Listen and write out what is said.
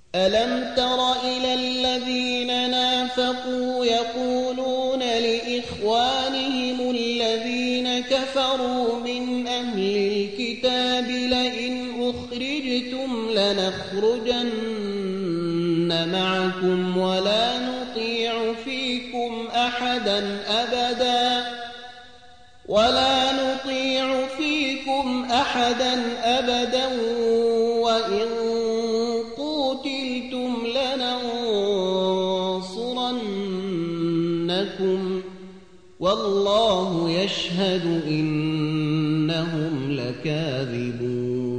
ألم تر إلى الذين نافقوا يقولون لإخوانهم الذين كفروا من أهل الكتاب لئن أخرجتم لنخرجن معكم ولا نطيع فيكم أحدا أبدا وإن قوتلتم لننصرنكم والله يشهد إنهم لكاذبون